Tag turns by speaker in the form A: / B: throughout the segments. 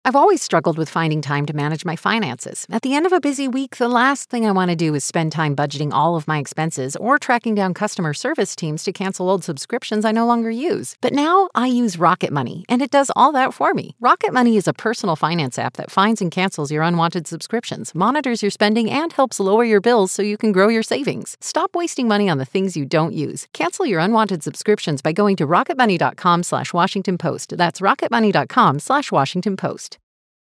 A: I've always struggled with finding time to manage my finances. At the end of a busy week, the last thing I want to do is spend time budgeting all of my expenses or tracking down customer service teams to cancel old subscriptions I no longer use. But now I use Rocket Money, and it does all that for me. Rocket Money is a personal finance app that finds and cancels your unwanted subscriptions, monitors your spending, and helps lower your bills so you can grow your savings. Stop wasting money on the things you don't use. Cancel your unwanted subscriptions by going to rocketmoney.com/Washington Post. That's rocketmoney.com/Washington Post.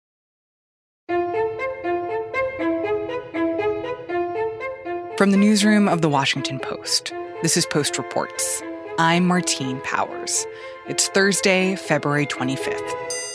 B: From the newsroom of The Washington Post, this is Post Reports. I'm Martine Powers. It's Thursday, February 25th.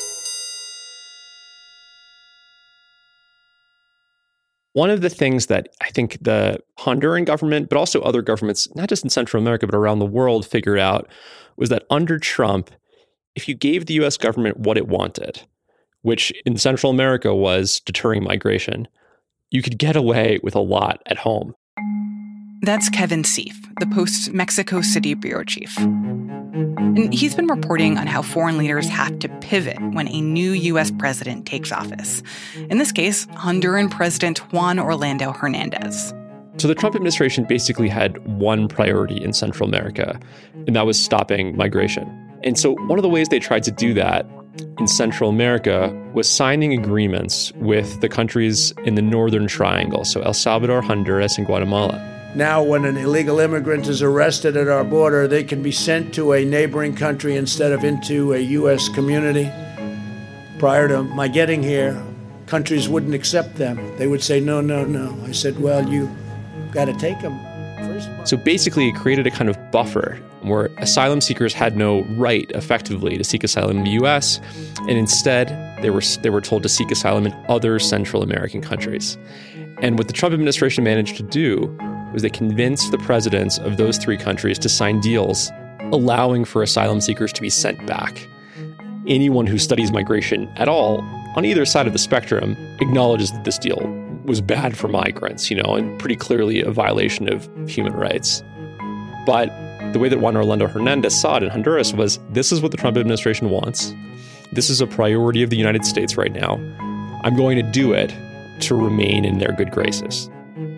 C: One of the things that I think the Honduran government, but also other governments, not just in Central America, but around the world, figured out was that under Trump, if you gave the U.S. government what it wanted, which in Central America was deterring migration, you could get away with a lot at home.
B: That's Kevin Seif, the Post's Mexico City bureau chief. And he's been reporting on how foreign leaders have to pivot when a new U.S. president takes office. In this case, Honduran President Juan Orlando Hernandez.
C: So the Trump administration basically had one priority in Central America, and that was stopping migration. And so one of the ways they tried to do that in Central America was signing agreements with the countries in the Northern Triangle, so El Salvador, Honduras, and Guatemala.
D: Now, when an illegal immigrant is arrested at our border, they can be sent to a neighboring country instead of into a U.S. community. Prior to my getting here, countries wouldn't accept them. They would say, no, no, no. I said, well, you got to take them first.
C: So basically, it created a kind of buffer where asylum seekers had no right, effectively, to seek asylum in the U.S., and instead, they were told to seek asylum in other Central American countries. And what the Trump administration managed to do was they convinced the presidents of those three countries to sign deals allowing for asylum seekers to be sent back. Anyone who studies migration at all, on either side of the spectrum, acknowledges that this deal was bad for migrants, and pretty clearly a violation of human rights. But the way that Juan Orlando Hernandez saw it in Honduras was, this is what the Trump administration wants. This is a priority of the United States right now. I'm going to do it to remain in their good graces.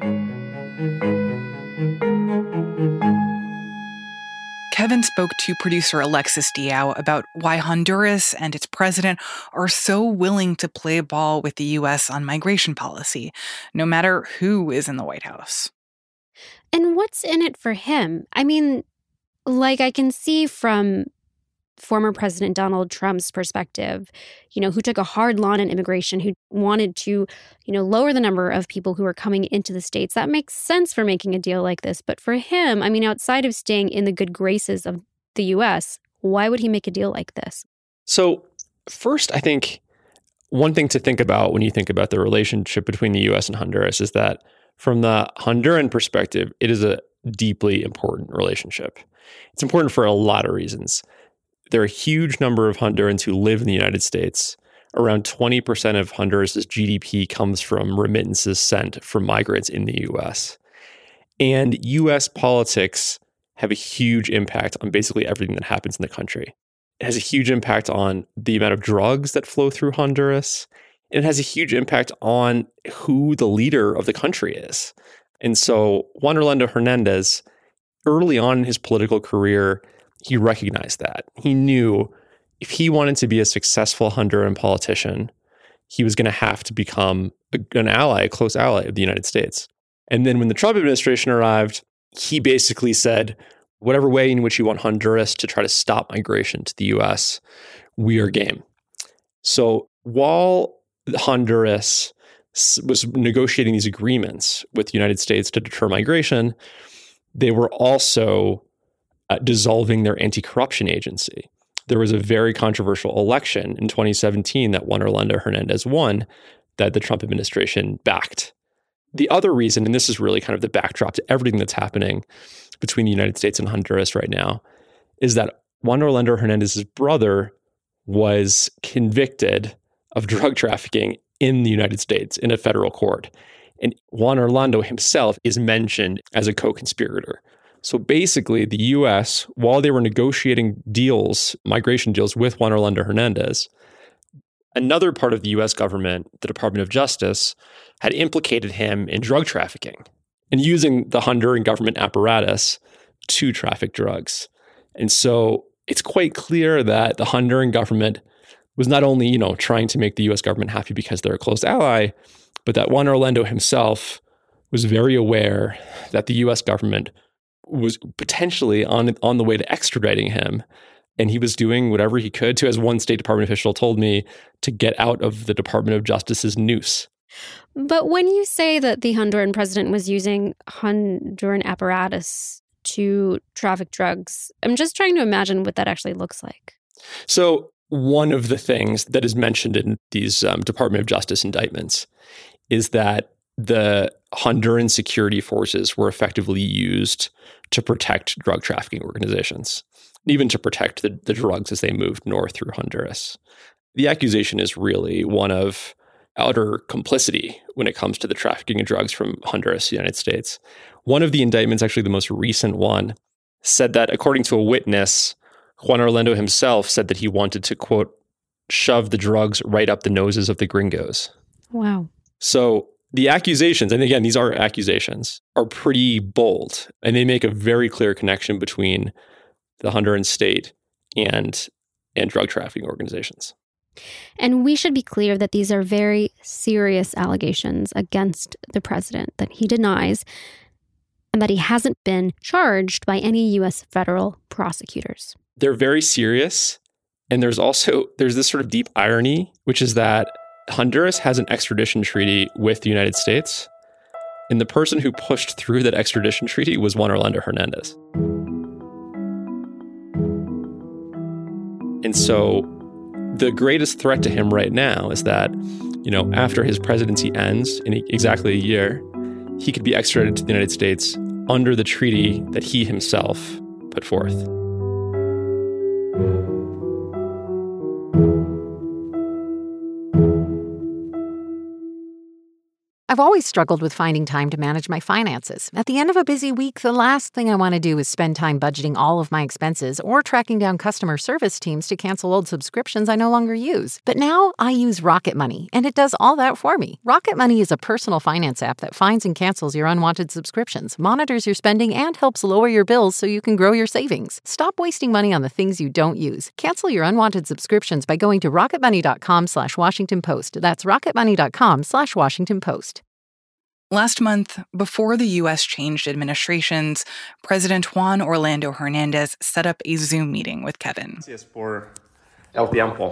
B: Kevin spoke to producer Alexis Diao about why Honduras and its president are so willing to play ball with the U.S. on migration policy, no matter who is in the White House.
E: And what's in it for him? I mean, I can see from former President Donald Trump's perspective, who took a hard line on immigration, who wanted to, lower the number of people who are coming into the States. That makes sense for making a deal like this. But for him, outside of staying in the good graces of the U.S., why would he make a deal like this?
C: So first, I think one thing to think about when you think about the relationship between the U.S. and Honduras is that from the Honduran perspective, it is a deeply important relationship. It's important for a lot of reasons. There are a huge number of Hondurans who live in the United States. Around 20% of Honduras' GDP comes from remittances sent from migrants in the U.S. And U.S. politics have a huge impact on basically everything that happens in the country. It has a huge impact on the amount of drugs that flow through Honduras. And it has a huge impact on who the leader of the country is. And so Juan Orlando Hernandez, early on in his political career, he recognized that. He knew if he wanted to be a successful Honduran politician, he was going to have to become an ally, a close ally of the United States. And then when the Trump administration arrived, he basically said, whatever way in which you want Honduras to try to stop migration to the U.S., we are game. So while Honduras was negotiating these agreements with the United States to deter migration, they were also dissolving their anti-corruption agency. There was a very controversial election in 2017 that Juan Orlando Hernandez won that the Trump administration backed. The other reason, and this is really kind of the backdrop to everything that's happening between the United States and Honduras right now, is that Juan Orlando Hernandez's brother was convicted of drug trafficking in the United States in a federal court. And Juan Orlando himself is mentioned as a co-conspirator. So basically, the U.S., while they were negotiating deals, migration deals with Juan Orlando Hernandez, another part of the US government, the Department of Justice, had implicated him in drug trafficking and using the Honduran government apparatus to traffic drugs. And so it's quite clear that the Honduran government was not only, trying to make the US government happy because they're a close ally, but that Juan Orlando himself was very aware that the US government was potentially on the way to extraditing him. And he was doing whatever he could to, as one State Department official told me, to get out of the Department of Justice's noose.
E: But when you say that the Honduran president was using Honduran apparatus to traffic drugs, I'm just trying to imagine what that actually looks like.
C: So one of the things that is mentioned in these Department of Justice indictmments is that the Honduran security forces were effectively used to protect drug trafficking organizations, even to protect the drugs as they moved north through Honduras. The accusation is really one of utter complicity when it comes to the trafficking of drugs from Honduras to the United States. One of the indictments, actually the most recent one, said that according to a witness, Juan Orlando himself said that he wanted to, quote, shove the drugs right up the noses of the gringos.
E: Wow.
C: So the accusations, and again, these are accusations, are pretty bold, and they make a very clear connection between the Honduran state and drug trafficking organizations.
E: And we should be clear that these are very serious allegations against the president that he denies, and that he hasn't been charged by any U.S. federal prosecutors.
C: They're very serious, and there's this sort of deep irony, which is that Honduras has an extradition treaty with the United States, and the person who pushed through that extradition treaty was Juan Orlando Hernandez. And so the greatest threat to him right now is that, after his presidency ends in exactly a year, he could be extradited to the United States under the treaty that he himself put forth.
A: I've always struggled with finding time to manage my finances. At the end of a busy week, the last thing I want to do is spend time budgeting all of my expenses or tracking down customer service teams to cancel old subscriptions I no longer use. But now I use Rocket Money, and it does all that for me. Rocket Money is a personal finance app that finds and cancels your unwanted subscriptions, monitors your spending, and helps lower your bills so you can grow your savings. Stop wasting money on the things you don't use. Cancel your unwanted subscriptions by going to rocketmoney.com/Washington Post. That's rocketmoney.com/Washington Post.
B: Last month, before the U.S. changed administrations, President Juan Orlando Hernandez set up a Zoom meeting with Kevin.
C: Gracias por el tiempo.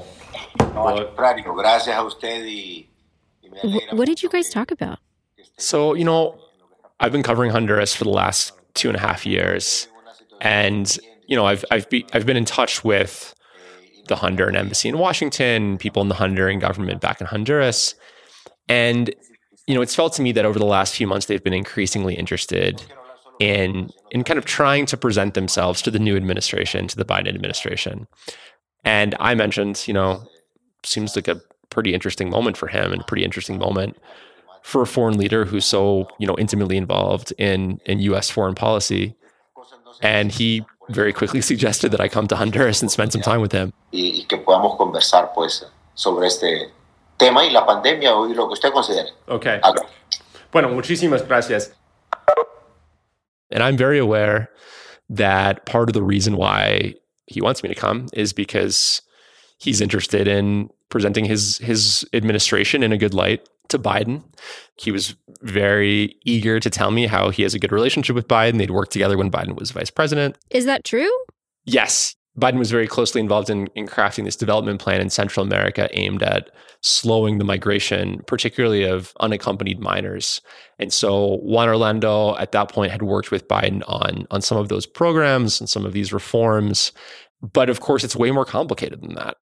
E: What did you guys talk about?
C: So, I've been covering Honduras for the last 2.5 years, and I've been in touch with the Honduran embassy in Washington, people in the Honduran government back in Honduras, and it's felt to me that over the last few months, they've been increasingly interested in kind of trying to present themselves to the new administration, to the Biden administration. And I mentioned, seems like a pretty interesting moment for him and a pretty interesting moment for a foreign leader who's so, intimately involved in U.S. foreign policy. And he very quickly suggested that I come to Honduras and spend some time with him.
F: Y que podamos conversar, pues, sobre este tema y la pandemia y lo que usted considere.
C: Okay. Bueno, muchísimas gracias. And I'm very aware that part of the reason why he wants me to come is because he's interested in presenting his administration in a good light to Biden. He was very eager to tell me how he has a good relationship with Biden. They'd worked together when Biden was vice president.
E: Is that true?
C: Yes. Biden was very closely involved in crafting this development plan in Central America aimed at slowing the migration, particularly of unaccompanied minors. And so Juan Orlando at that point had worked with Biden on some of those programs and some of these reforms. But of course, it's way more complicated than that.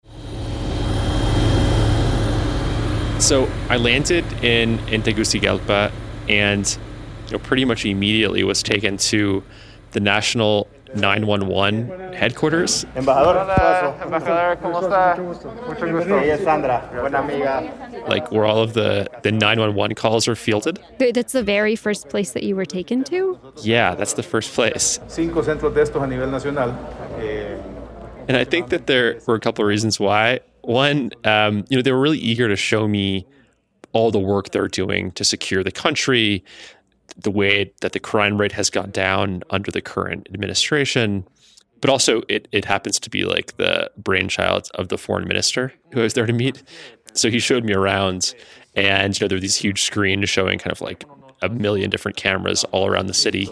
C: So I landed in Tegucigalpa and pretty much immediately was taken to the National 911 headquarters.
G: Embajador, ¿cómo está? Mucho gusto. Ella es Sandra, buena amiga.
C: Like where all of the 911 calls are fielded.
E: That's the very first place that you were taken to?
C: Yeah, that's the first place.
G: 5 centros de estos a nivel nacional.
C: And I think that there were a couple of reasons why. One, they were really eager to show me all the work they're doing to secure the country, the way that the crime rate has gone down under the current administration. But also it happens to be like the brainchild of the foreign minister who I was there to meet. So he showed me around, and there were these huge screens showing kind of like a million different cameras all around the city.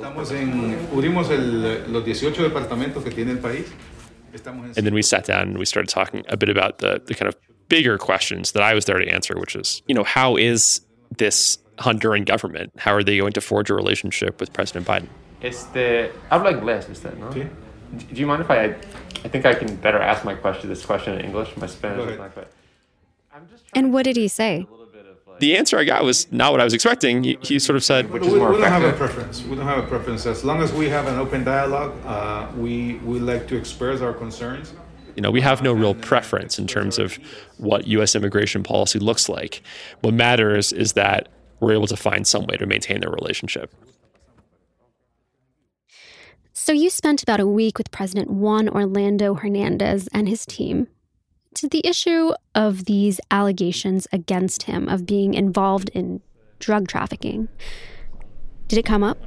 C: And then we sat down and we started talking a bit about the kind of bigger questions that I was there to answer, which is, how is this Honduran government? How are they going to forge a relationship with President Biden?
H: Habla inglés usted, ¿no? Sí. Do you mind if I think I can better ask this question in English? My Spanish is not quite.
E: And what did he say?
C: The answer I got was not what I was expecting. He sort of said,
H: which is more effective.
I: We don't have a preference. We don't have a preference. As long as we have an open dialogue, we like to express our concerns.
C: We have no real preference in terms of what U.S. immigration policy looks like. What matters is that we're able to find some way to maintain the relationship.
E: So you spent about a week with President Juan Orlando Hernandez and his team. Did the issue of these allegations against him of being involved in drug trafficking, did it come up?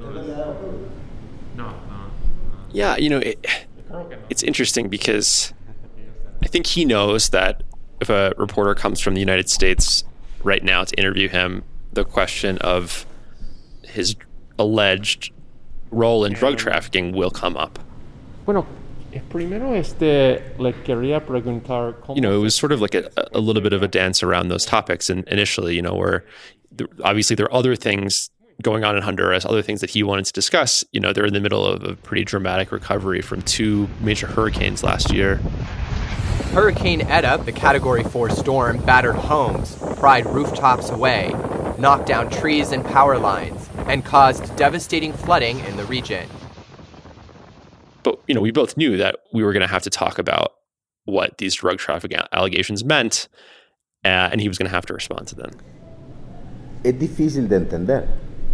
H: No.
C: Yeah, it's interesting because I think he knows that if a reporter comes from the United States right now to interview him, the question of his alleged role in drug trafficking will come up.
H: Bueno, primero le quería preguntar
C: it was sort of like a little bit of a dance around those topics initially, where obviously there are other things going on in Honduras, other things that he wanted to discuss. They're in the middle of a pretty dramatic recovery from 2 major hurricanes last year.
J: Hurricane Eta, the Category 4 storm, battered homes, pried rooftops away, knocked down trees and power lines, and caused devastating flooding in the region.
C: But, we both knew that we were going to have to talk about what these drug trafficking allegations meant, and he was going to have to respond to them.
K: Es difícil de entender,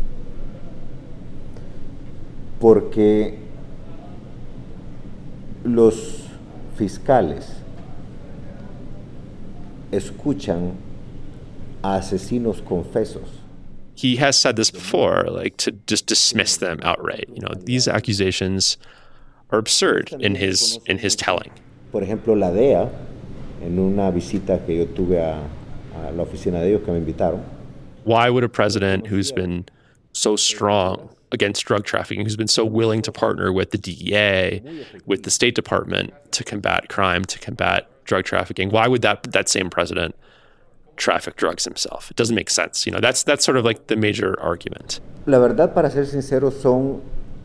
K: porque los fiscales escuchan a asesinos confesos.
C: He has said this before, to just dismiss them outright. These accusations are absurd in his telling.
K: Por ejemplo, la DEA, en una visita que yo tuve a la oficina de ellos que me invitaron.
C: Why would a president who's been so strong against drug trafficking, who's been so willing to partner with the DEA, with the State Department to combat crime, to combat drug trafficking, why would that same president traffic drugs himself? It doesn't make sense. That's sort of like the major argument.
K: La verdad, para ser sincero, son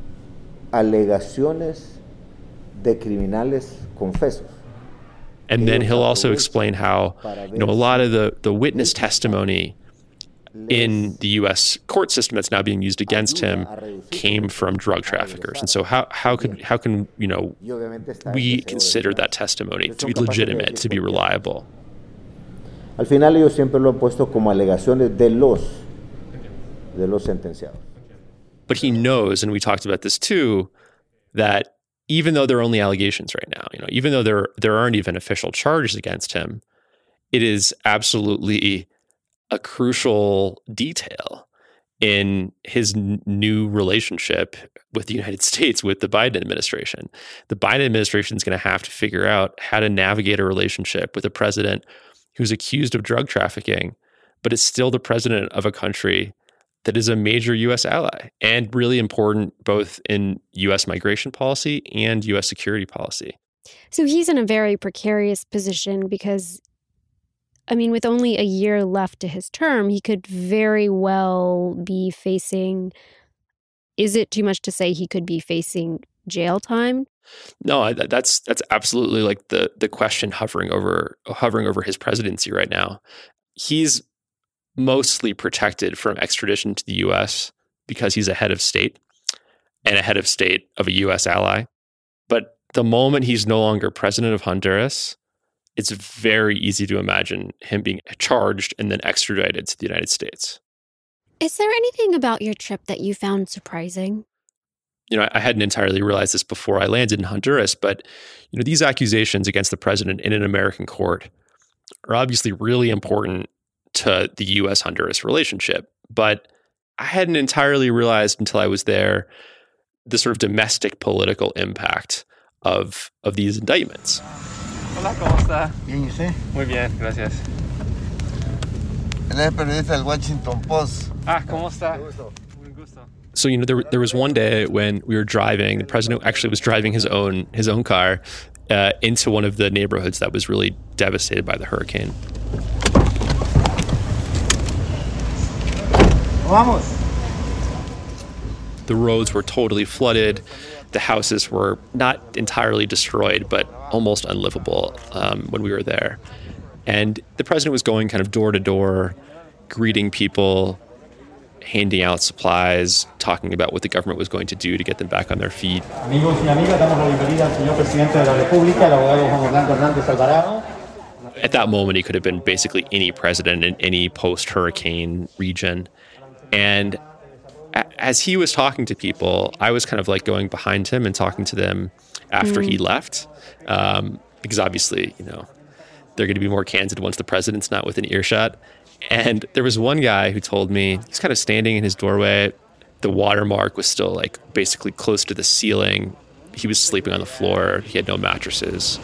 K: alegaciones de criminales confesos.
C: And then he'll also explain how, a lot of the witness testimony in the U.S. court system that's now being used against him came from drug traffickers. And so how can we consider that testimony to be legitimate, to be reliable?
K: Al final ellos siempre lo han puesto como alegaciones de los sentenciados.
C: But he knows, and we talked about this too, that even though there are only allegations right now, even though there aren't even official charges against him, it is absolutely a crucial detail in his new relationship with the United States, with the Biden administration. The Biden administration is going to have to figure out how to navigate a relationship with a president who's accused of drug trafficking, but is still the president of a country that is a major U.S. ally and really important both in U.S. migration policy and U.S. security policy.
E: So he's in a very precarious position because, with only a year left to his term, he could very well be facing, is it too much to say he could be facing jail time?
C: No, that's absolutely like the question hovering over his presidency right now. He's mostly protected from extradition to the U.S. because he's a head of state and a head of state of a U.S. ally. But the moment he's no longer president of Honduras, it's very easy to imagine him being charged and then extradited to the United States.
E: Is there anything about your trip that you found surprising?
C: I hadn't entirely realized this before I landed in Honduras, but these accusations against the president in an American court are obviously really important to the U.S.-Honduras relationship. But I hadn't entirely realized until I was there the sort of domestic political impact of these indictments.
L: Hola, ¿cómo está? Bien, ¿y usted? Muy bien, gracias. Él es periodista del Washington Post. Ah, ¿cómo está? Un gusto.
C: So, there was one day when we were driving, the president actually was driving his own car into one of the neighborhoods that was really devastated by the hurricane.
L: Vamos.
C: The roads were totally flooded. The houses were not entirely destroyed, but almost unlivable when we were there. And the president was going kind of door to door, greeting people, handing out supplies, talking about what the government was going to do to get them back on their feet.
L: Amigos y amigas, damos la bienvenida al señor presidente de la República, el abogado Juan Orlando Hernández Alvarado.
C: At that moment, he could have been basically any president in any post-hurricane region. And as he was talking to people, I was kind of like going behind him and talking to them after he left. Because obviously, they're going to be more candid once the president's not within earshot. And there was one guy who told me, he's kind of standing in his doorway. The watermark was still like basically close to the ceiling. He was sleeping on the floor. He had no mattresses.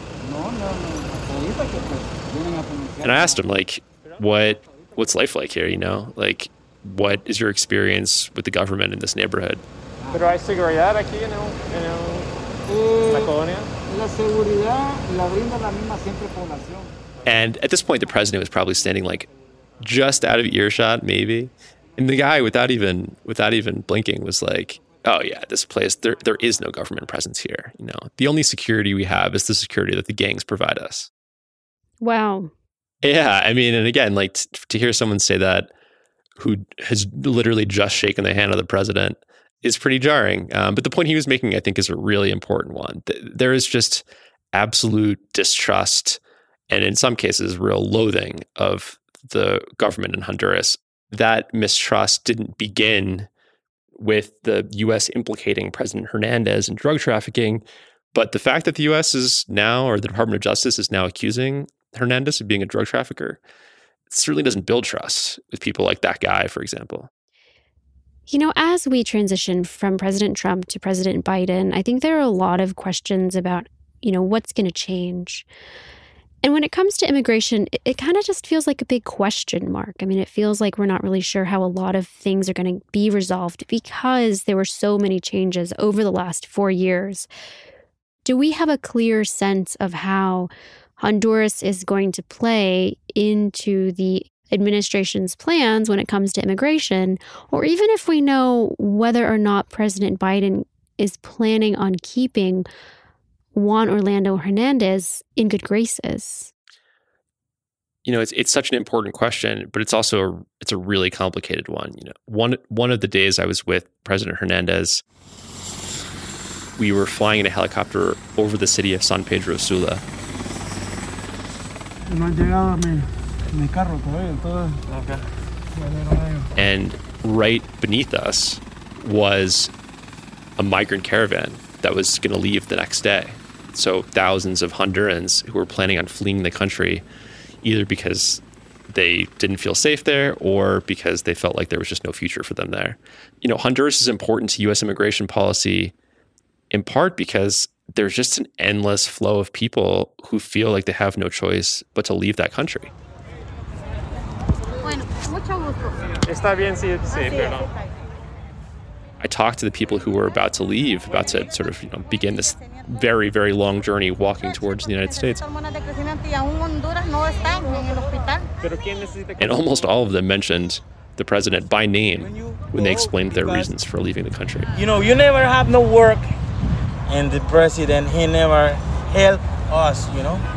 C: And I asked him, like, what's life like here, Like, what is your experience with the government in this neighborhood?
G: Pero hay seguridad aquí en la colonia?
L: La seguridad la brinda la misma siempre población.
C: And at this point, the president was probably standing like just out of earshot, maybe. And the guy, without even blinking, was like, "Oh yeah, this place there is no government presence here. The only security we have is the security that the gangs provide us."
E: Wow.
C: Yeah, I mean, and again, like to hear someone say that, who has literally just shaken the hand of the president, is pretty jarring. But the point he was making, I think, is a really important one. There is just absolute distrust and in some cases real loathing of the government in Honduras. That mistrust didn't begin with the U.S. implicating President Hernandez in drug trafficking, but the fact that the U.S. is now, or the Department of Justice is now accusing Hernandez of being a drug trafficker, it certainly doesn't build trust with people like that guy, for example.
E: As we transition from President Trump to President Biden, I think there are a lot of questions about, what's going to change. And when it comes to immigration, it kind of just feels like a big question mark. I mean, it feels like we're not really sure how a lot of things are going to be resolved because there were so many changes over the last 4 years. Do we have a clear sense of how Honduras is going to play into the administration's plans when it comes to immigration, or even if we know whether or not President Biden is planning on keeping Juan Orlando Hernandez in good graces?
C: It's such an important question, but it's a really complicated one. One of the days I was with President Hernandez, we were flying in a helicopter over the city of San Pedro Sula. And right beneath us was a migrant caravan that was going to leave the next day. So thousands of Hondurans who were planning on fleeing the country, either because they didn't feel safe there or because they felt like there was just no future for them there. Honduras is important to U.S. immigration policy in part because there's just an endless flow of people who feel like they have no choice but to leave that country.
G: Está bien, sí, perdón.
C: I talked to the people who were about to leave, about to sort of begin this very, very long journey walking towards the United States. And almost all of them mentioned the president by name when they explained their reasons for leaving the country.
M: You never have no work, and the president, he never helped us,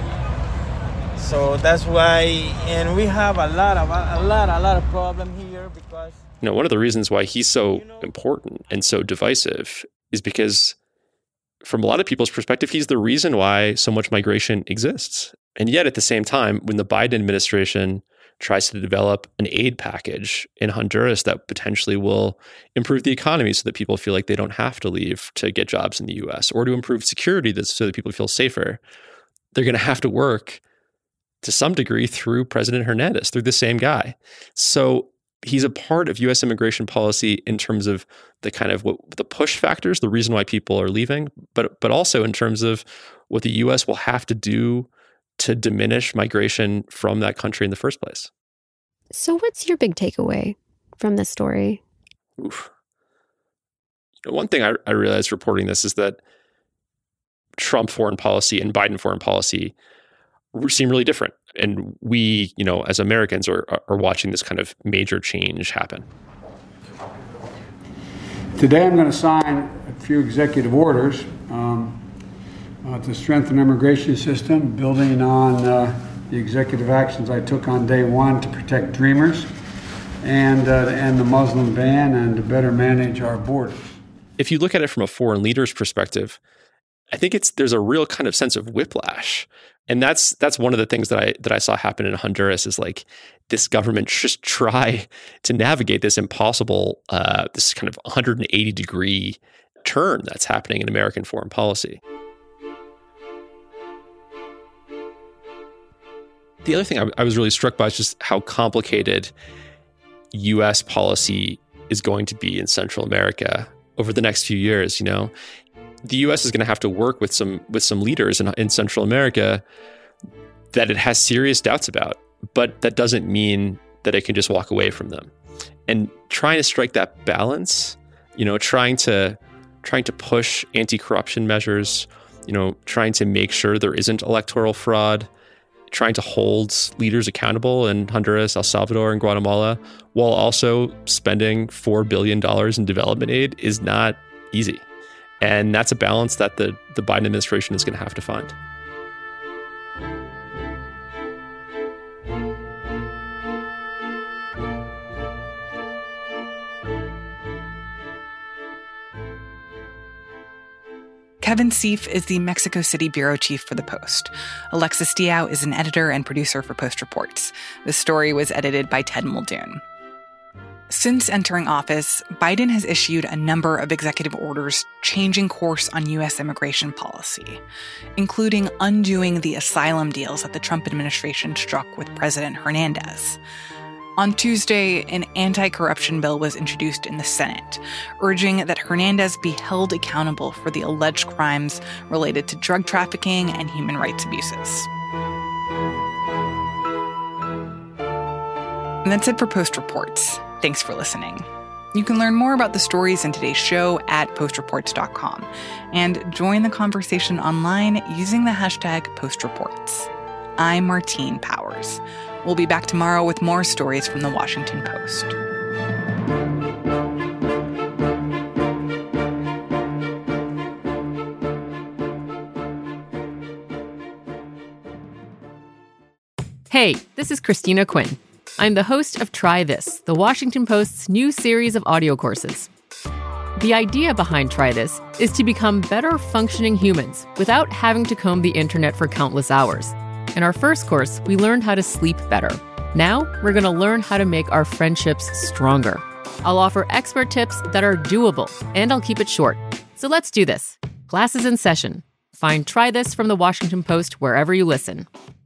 M: So that's why, and we have a lot of problem here because...
C: One of the reasons why he's so important and so divisive is because from a lot of people's perspective, he's the reason why so much migration exists. And yet at the same time, when the Biden administration tries to develop an aid package in Honduras that potentially will improve the economy so that people feel like they don't have to leave to get jobs in the U.S., or to improve security so that people feel safer, they're going to have to work to some degree through President Hernandez, through the same guy. So he's a part of U.S. immigration policy in terms of the kind of the push factors, the reason why people are leaving, but also in terms of what the U.S. will have to do to diminish migration from that country in the first place.
E: So what's your big takeaway from this story?
C: Oof. One thing I realized reporting this is that Trump foreign policy and Biden foreign policy seem really different. And we, as Americans are watching this kind of major change happen.
N: Today I'm going to sign a few executive orders to strengthen the immigration system, building on the executive actions I took on day one to protect dreamers and to end the Muslim ban and to better manage our borders.
C: If you look at it from a foreign leader's perspective, I think there's a real kind of sense of whiplash. And that's one of the things that I saw happen in Honduras is like this government just try to navigate this impossible, this kind of 180-degree turn that's happening in American foreign policy. The other thing I was really struck by is just how complicated U.S. policy is going to be in Central America over the next few years. The U.S. is going to have to work with some leaders in Central America that it has serious doubts about, but that doesn't mean that it can just walk away from them. And trying to strike that balance, trying to push anti-corruption measures, trying to make sure there isn't electoral fraud, trying to hold leaders accountable in Honduras, El Salvador, and Guatemala, while also spending $4 billion in development aid is not easy. And that's a balance that the Biden administration is going to have to find.
B: Kevin Seif is the Mexico City bureau chief for The Post. Alexis Diao is an editor and producer for Post Reports. The story was edited by Ted Muldoon. Since entering office, Biden has issued a number of executive orders changing course on U.S. immigration policy, including undoing the asylum deals that the Trump administration struck with President Hernandez. On Tuesday, an anti-corruption bill was introduced in the Senate, urging that Hernandez be held accountable for the alleged crimes related to drug trafficking and human rights abuses. And that's it for Post Reports. Thanks for listening. You can learn more about the stories in today's show at postreports.com and join the conversation online using the hashtag postreports. I'm Martine Powers. We'll be back tomorrow with more stories from the Washington Post.
O: Hey, this is Christina Quinn. I'm the host of Try This, the Washington Post's new series of audio courses. The idea behind Try This is to become better functioning humans without having to comb the internet for countless hours. In our first course, we learned how to sleep better. Now, we're going to learn how to make our friendships stronger. I'll offer expert tips that are doable, and I'll keep it short. So let's do this. Class is in session. Find Try This from the Washington Post wherever you listen.